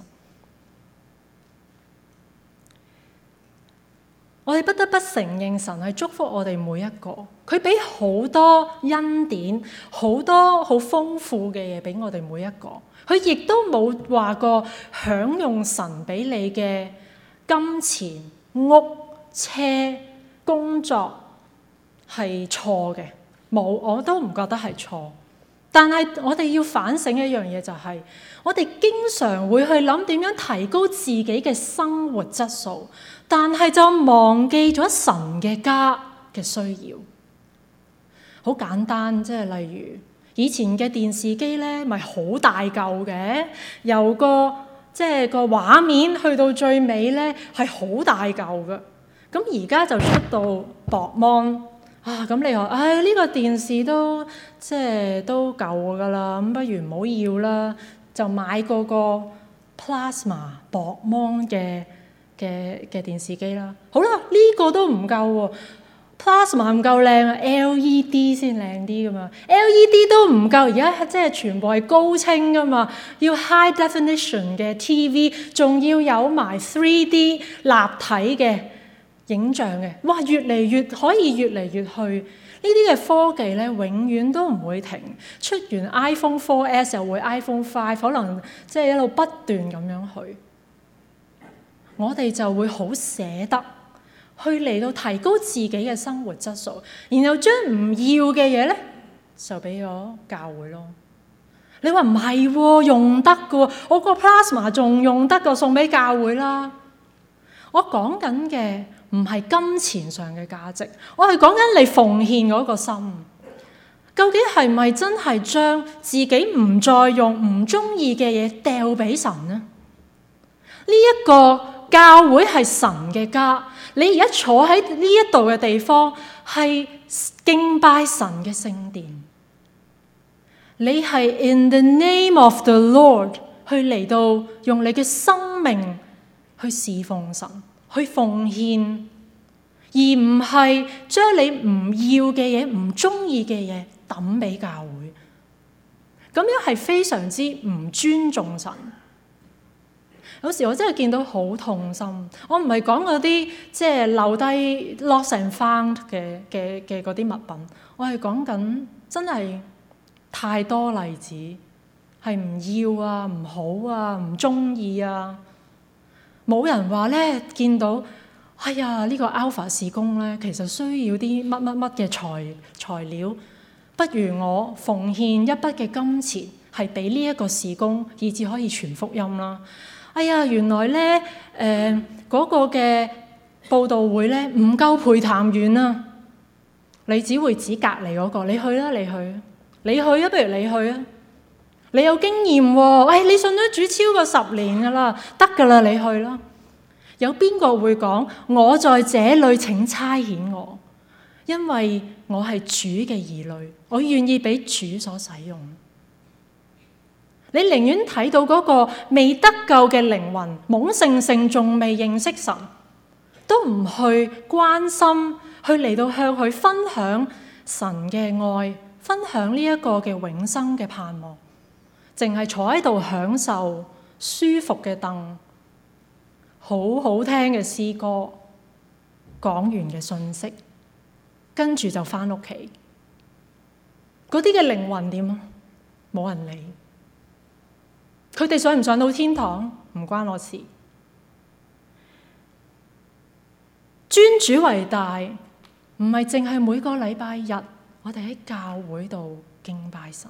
我哋不得不承認神係祝福我哋每一個，佢俾好多恩典，好多好豐富嘅嘢俾我哋每一個。佢亦都冇話過享用神俾你嘅金錢、屋、車、工作係錯嘅，冇，我都唔覺得係錯。但係我哋要反省一樣嘢，就係我哋經常會去諗點樣提高自己嘅生活質素，但係就忘記咗神嘅家嘅需要。好簡單，即係例如以前嘅電視機咧，咪好大嚿嘅，由個畫面去到最尾咧係好大嚿嘅。咁而家就出到薄芒。咁你話，呢個電視都舊噶啦，咁不如唔好要啦，就買個 plasma 薄芒嘅電視機啦。好啦，呢個都唔夠喎，plasma 唔夠靚啊 ，LED 先靚啲噶嘛 ，LED 都唔夠，而家即係全部係高清噶嘛，要 high definition 嘅 TV， 仲要有埋 3D 立體嘅影像嘅，哇！越嚟越去，呢啲嘅科技咧，永遠都唔會停。出完 iPhone 4S 又會 iPhone 5，可能即係一路不斷咁樣去。我哋就會好捨得去嚟到提高自己嘅生活質素，然後將唔要嘅嘢咧就俾咗教會咯。你話唔係喎，用得嘅喎，我個 plasma 仲用得過，送俾教會啦。我講緊嘅唔係金錢上嘅價值，我係講緊你奉獻嗰個心，究竟係咪真係將自己唔再用、唔中意嘅嘢掉俾神呢？呢一個教會係神嘅家，你而家坐喺呢一度嘅地方係敬拜神嘅聖殿，你係 in the name of the Lord 去嚟到用你嘅生命去侍奉神，去奉獻，而唔係將你唔要嘅嘢、唔中意嘅嘢抌俾教會。咁樣係非常之唔尊重神。有時我真係見到好痛心。我唔係講嗰啲即係留低 lost and found 嘅嗰啲物品，我係講緊真係太多例子係唔要啊、唔好啊、唔中意啊。冇人話咧，見到呢個 Alpha 事工咧，其實需要啲乜乜乜嘅材料，不如我奉獻一筆嘅金錢係俾呢一個事工，以至可以傳福音啦。原來咧嗰個嘅佈道會咧唔夠陪談員啊，你只會指隔離嗰個，你去啦，你去啊，不如你去啊。你有經驗喎，你信咗主超過10年噶啦，得噶啦，你去啦。有邊個會講我在這裏請差遣我，因為我係主嘅兒女，我願意俾主所使用。你寧願睇到嗰個未得救嘅靈魂懵盛盛仲未認識神，都唔去關心，去嚟到向佢分享神嘅愛，分享呢一個嘅永生嘅盼望，淨係坐喺度享受舒服嘅凳，好好聽嘅詩歌，講完嘅信息，跟住就返屋企。嗰啲嘅靈魂點啊？冇人理。佢哋上唔上到天堂唔關我事。尊主為大，唔係淨係每個禮拜日我哋喺教會度敬拜神，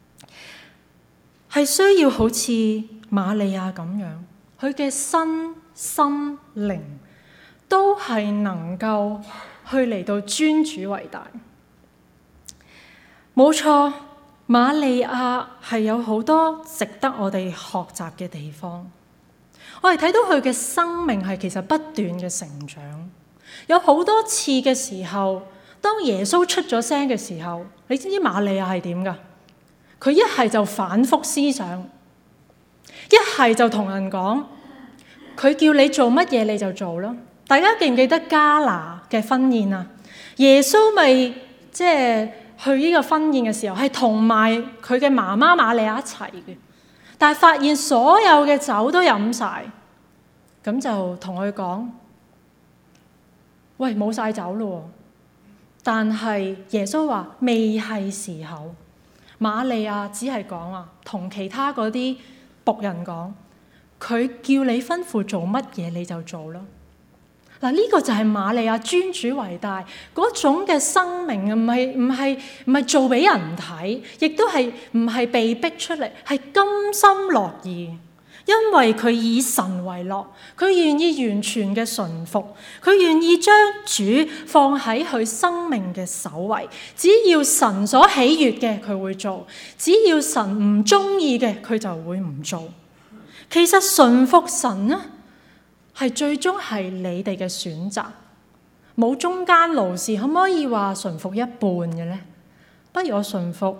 係需要好似瑪利亞咁樣，佢嘅身心、靈都係能夠去嚟到尊主為大。冇錯，瑪利亞係有好多值得我哋學習嘅地方。我哋睇到佢嘅生命係其實不斷嘅成長，有好多次嘅時候，當耶穌出咗聲嘅時候，你知唔知瑪利亞係點㗎？佢一係就反覆思想，一係就同人講，佢叫你做乜嘢你就做咯。大家記唔記得迦拿嘅婚宴啊？耶穌咪即係去呢個婚宴嘅時候，係同埋佢嘅媽媽瑪利亞一齊嘅，但係發現所有嘅酒都飲晒，咁就同佢講：喂，冇晒酒咯。但係耶穌話未係時候。瑪利亞只係講話，同其他嗰啲僕人講，佢叫你吩咐做乜嘢你就做咯。嗱，呢個就係瑪利亞尊主為大嗰種嘅生命，唔係做俾人睇，亦都係唔係被逼出嚟，係甘心樂意，因為佢以神為樂，佢願意完全嘅順服，佢願意將主放喺佢生命嘅首位。只要神所喜悅嘅佢會做，只要神唔中意嘅佢就會唔做。其實順服神呢，係最終係你哋嘅選擇，冇中間路線。可唔可以話順服一半嘅呢？不如我順服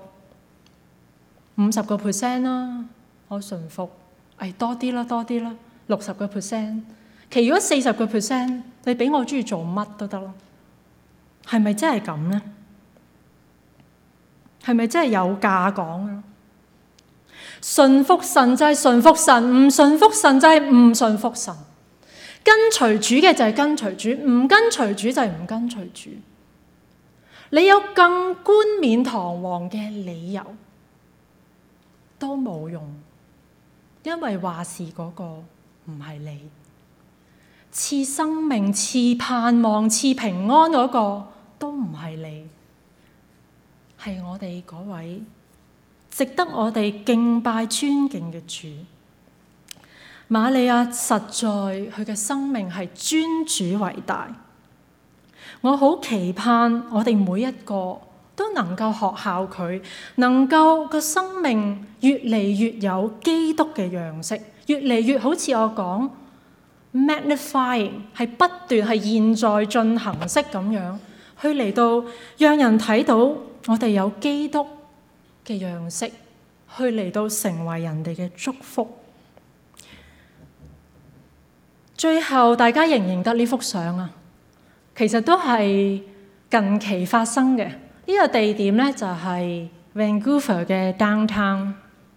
50% 啦，我順服多啲啦，60%，其餘嗰40%，你俾我中意做乜都得咯。係咪真係咁呢？係咪真係有價講啊？順服神就係順服神，唔順服神就係唔順服神。跟隨主嘅就係跟隨主，唔跟隨主就係唔跟隨主。你有更冠冕堂皇嘅理由都冇用，因為話事嗰個唔係你，賜生命、賜盼望、賜平安嗰個都唔係你，係我哋嗰位值得我哋敬拜尊敬嘅主。瑪利亞實在佢嘅生命係尊主為大，我好期盼我哋每一個都能夠學效佢，能夠個生命越嚟越有基督嘅樣式，越嚟越好似我講 magnifying， 係不斷係現在進行式咁樣去嚟到讓人睇到我哋有基督嘅樣式，去嚟到成為人哋嘅祝福。最後大家認唔認得呢幅相啊？其實都係近期發生嘅。呢個地點咧就係 Vancouver 嘅 downtown。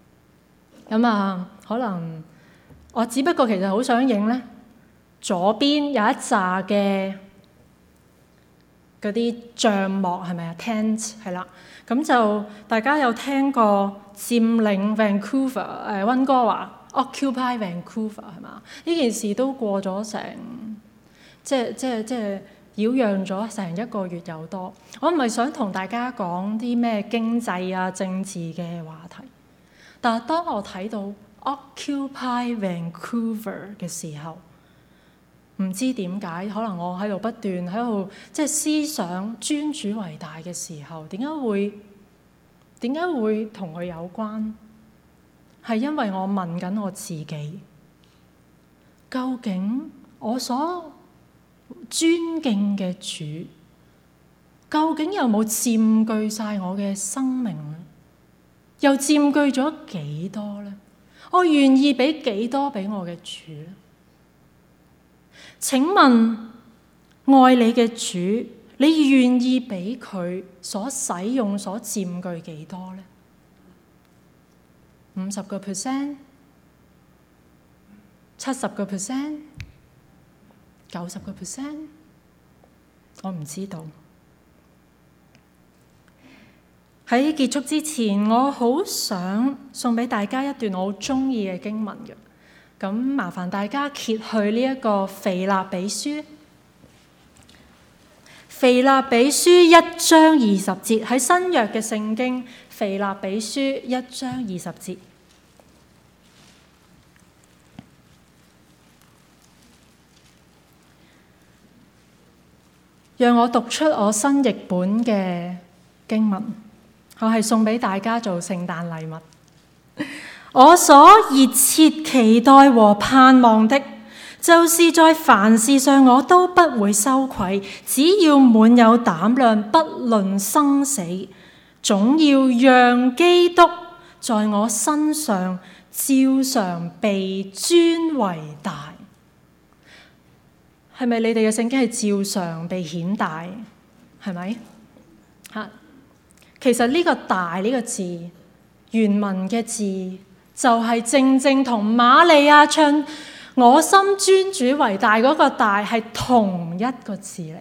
可能我只不過其實好想影咧，左邊有一紮嘅嗰啲帳幕係咪啊 ？tent 係啦。咁就大家有聽過佔領 Vancouver 溫哥華？Occupy Vancouver 係嘛？呢件事都過咗成，即係擾攘咗成1個月有多。我唔係想同大家講啲咩經濟啊、政治嘅話題，但係當我睇到 Occupy Vancouver 嘅時候，唔知點解，可能我喺度不斷喺度即係思想尊主為大嘅時候，點解會同佢有關？係因為我問緊我自己，究竟我所尊敬嘅主，究竟有冇佔據晒我嘅生命呢？又佔據咗幾多呢？我願意俾幾多俾我嘅主呢？請問愛你嘅主，你願意俾佢所使用、所佔據幾多呢？50%、70%、90%，我唔知道。喺結束之前，我好想送俾大家一段我好中意嘅經文嘅，咁麻煩大家揭去呢一個腓立比書。腓立比書1章20節，喺新約嘅聖經，腓立比書1章20節。 讓我讀出我新譯本嘅經文，我係送俾大家做聖誕禮物。我所熱切期待和盼望的，就是在凡事上我都不會羞愧，只要滿有膽量，不論生死，總要讓基督在我身上照常被尊為大。係咪你哋嘅聖經係照常被顯大？係咪？其實呢個大呢個字，原文嘅字就係正正同瑪利亞唱我心尊主為大嗰個大係同一個字嚟。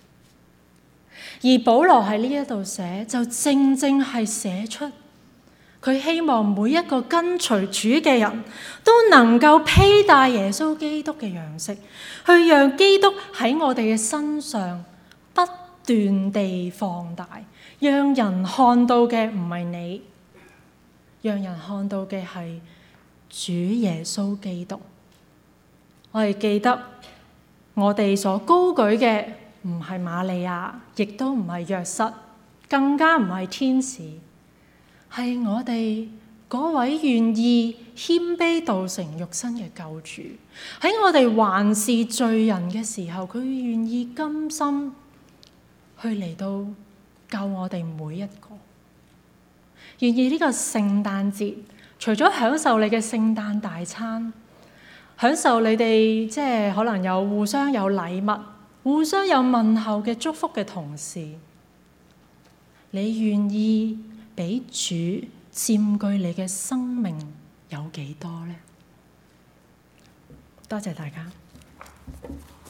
而保羅喺呢一度寫，就正正係寫出佢希望每一個跟隨主嘅人都能夠披戴耶穌基督嘅樣式，去讓基督喺我哋嘅身上不斷地放大，讓人看到嘅唔係你，讓人看到嘅係主耶穌基督。我哋記得我哋所高舉嘅唔係瑪利亞，亦都唔係約瑟，更加唔係天使，係我哋嗰位願意謙卑道成肉身嘅救主。喺我哋還是罪人嘅時候，佢願意甘心去嚟到救我哋每一個。願意呢個聖誕節，除咗享受你嘅聖誕大餐，享受你哋即係可能有互相有禮物、互相有問候嘅祝福嘅同時，你願意俾主佔據你嘅生命有幾多呢？多謝大家。